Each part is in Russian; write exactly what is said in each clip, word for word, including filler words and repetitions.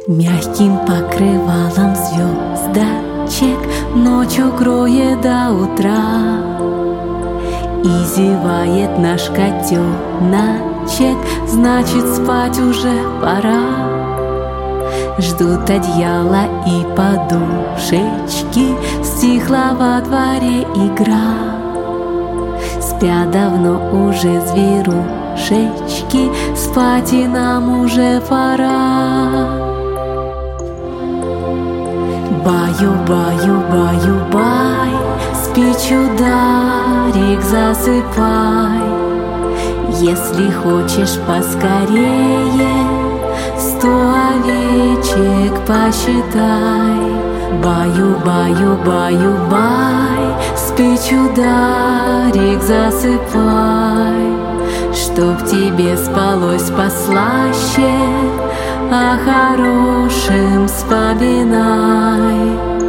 Мягким покрывалом звездочек ночь укроет до утра, и зевает наш котеночек, значит, спать уже пора. Ждут одеяла и подушечки, стихла во дворе игра. Спят давно уже зверушечки, спать и нам уже пора. Баю-баю-баю-бай, спи, чударик, засыпай. Если хочешь поскорее, сто овечек посчитай. Баю-баю-баю-бай, спи, чударик, засыпай. Чтоб тебе спалось послаще, о хорошем вспоминай.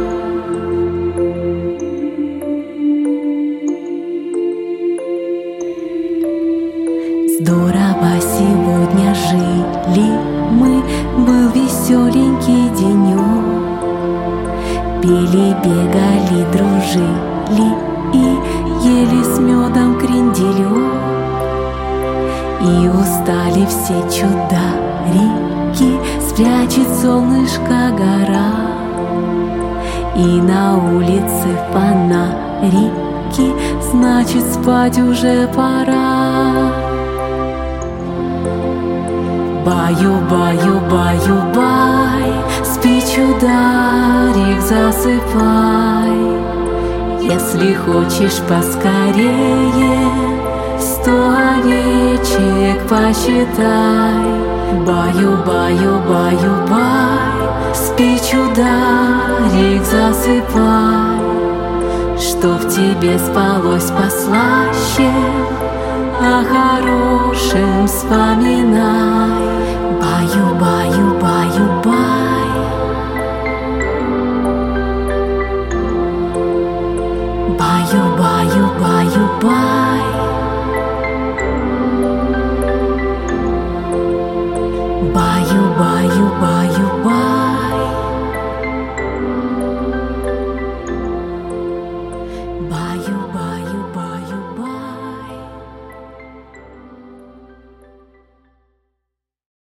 Здорово сегодня жили мы, был веселенький денек. Пели, бегали, дружили и ели с медом кренделек. И устали все чударики, спрячет солнышко гора. И на улице фонарики, значит, спать уже пора. Баю-баю-баю-бай, спи, чударик, засыпай. Если хочешь поскорее, сто овечек посчитай. Баю-баю-баю-бай, спи, чударик, засыпай. Чтоб тебе спалось послаще, о хорошем вспоминай. Баю-баю